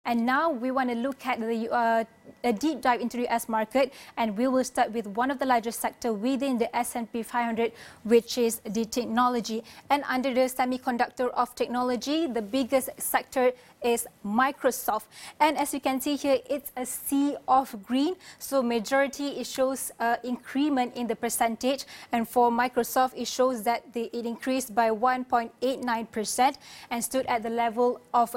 And now we want to look at a deep dive into the US market, and we will start with one of the largest sector within the S&P 500, which is the technology. And under the semiconductor of technology, the biggest sector is Microsoft. And as you can see here, it's a sea of green. So majority, it shows increment in the percentage. And for Microsoft, it shows that it increased by 1.89% and stood at the level of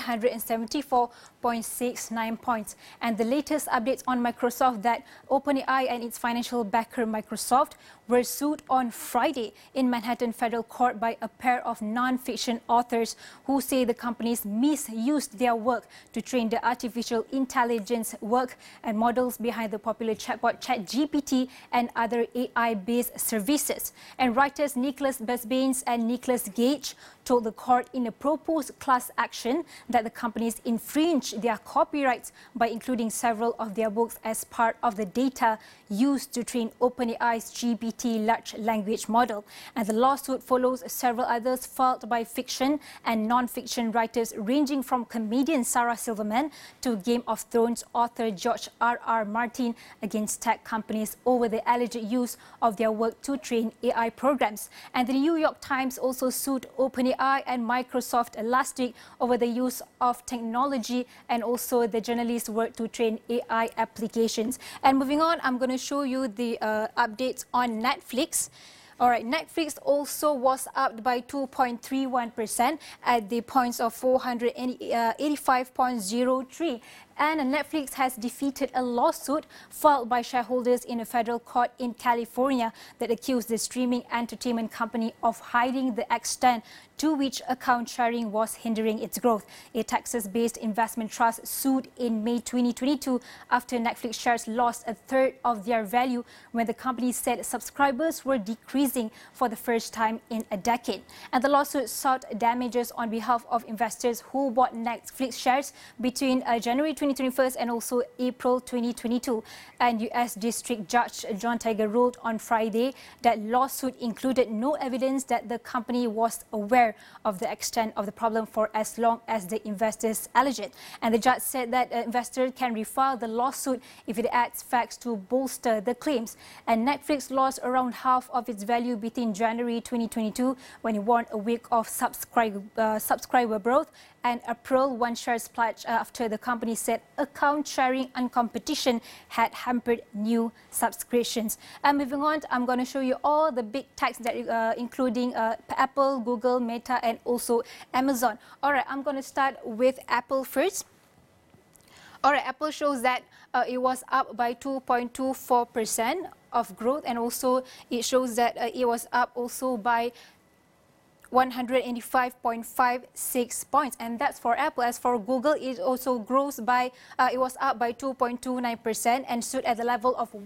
374.69 points. And the latest updates on Microsoft that OpenAI and its financial backer Microsoft were sued on Friday in Manhattan Federal Court by a pair of non-fiction authors who say the companies misused their work to train the artificial intelligence work and models behind the popular chatbot ChatGPT and other AI-based services. And writers Nicholas Busbanes and Nicholas Gage told the court in a proposed class action that the companies infringed their copyrights by including several of their books as part of the data used to train OpenAI's GPT large language model. And the lawsuit follows several others filed by fiction and non-fiction writers ranging from comedian Sarah Silverman to Game of Thrones author George R.R. Martin against tech companies over the alleged use of their work to train AI programs. And the New York Times also sued OpenAI and Microsoft last week over the use of technology and also the journalists' work to train AI applications. And moving on, I'm going to show you the updates on Netflix. All right, Netflix also was up by 2.31% at the points of 485.03. And Netflix has defeated a lawsuit filed by shareholders in a federal court in California that accused the streaming entertainment company of hiding the extent to which account sharing was hindering its growth. A Texas-based investment trust sued in May 2022 after Netflix shares lost a third of their value when the company said subscribers were decreasing for the first time in a decade. And the lawsuit sought damages on behalf of investors who bought Netflix shares between January 2021 and also April 2022. And U.S. District Judge John Tiger ruled on Friday that lawsuit included no evidence that the company was aware of the extent of the problem for as long as the investors allege it. And the judge said that investors can refile the lawsuit if it adds facts to bolster the claims. And Netflix lost around half of its value between January 2022 when it warned a week of subscriber growth and April one shares plunged after the company said account sharing and competition had hampered new subscriptions. And moving on, I'm going to show you all the big techs that including Apple, Google, Meta, and also Amazon. All right, I'm going to start with Apple first. All right, Apple shows that it was up by 2.24% of growth, and also it shows that it was up also by 185.56 points, and that's for Apple. As for Google, it also grows by, it was up by 2.29% and stood at the level of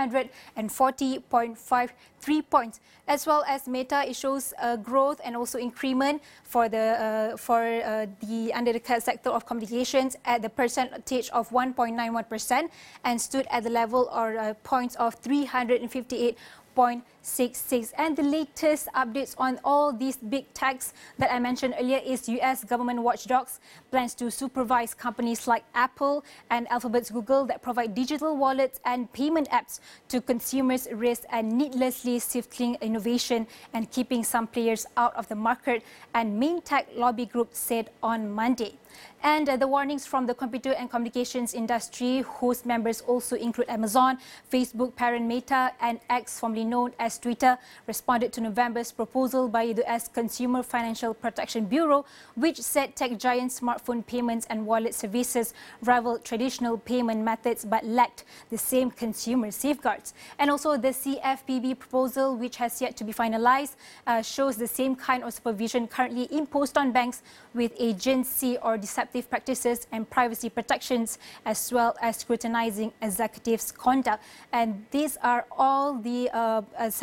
140.53 points. As well as Meta, it shows growth and also increment for the under the sector of communications at the percentage of 1.91% and stood at the level or points of 358.66. And the latest updates on all these big techs that I mentioned earlier is US government watchdogs plans to supervise companies like Apple and Alphabet's Google that provide digital wallets and payment apps to consumers, risk and needlessly stifling innovation and keeping some players out of the market, and main tech lobby group said on Monday. And the warnings from the computer and communications industry, whose members also include Amazon, Facebook parent Meta, and X, formerly known as Twitter, responded to November's proposal by the US Consumer Financial Protection Bureau, which said tech giant smartphone payments and wallet services rivaled traditional payment methods but lacked the same consumer safeguards. And also the CFPB proposal, which has yet to be finalized, shows the same kind of supervision currently imposed on banks with agency or deceptive practices and privacy protections, as well as scrutinizing executives' conduct. And these are all the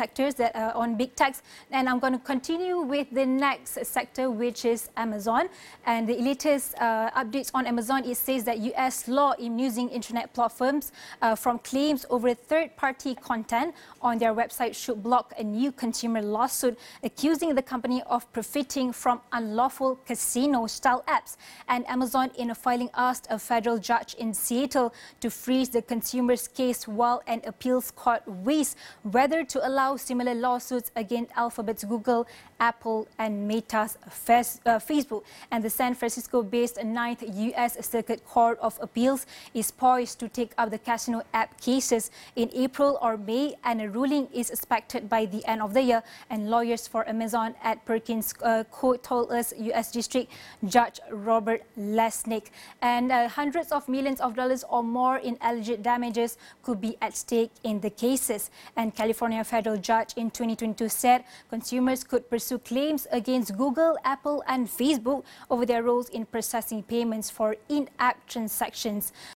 sectors that are on big techs. And I'm going to continue with the next sector, which is Amazon. And the latest updates on Amazon, it says that US law immunizing internet platforms from claims over third-party content on their website should block a new consumer lawsuit accusing the company of profiting from unlawful casino-style apps. And Amazon, in a filing, asked a federal judge in Seattle to freeze the consumer's case while an appeals court weighs whether to allow similar lawsuits against Alphabet's Google, Apple, and Meta's Facebook. And the San Francisco-based 9th U.S. Circuit Court of Appeals is poised to take up the casino app cases in April or May, and a ruling is expected by the end of the year. And lawyers for Amazon at Perkins Court told us U.S. District Judge Robert Lesnick. And hundreds of millions of dollars or more in alleged damages could be at stake in the cases. And California federal judge in 2022 said consumers could pursue claims against Google, Apple, and Facebook over their roles in processing payments for in-app transactions.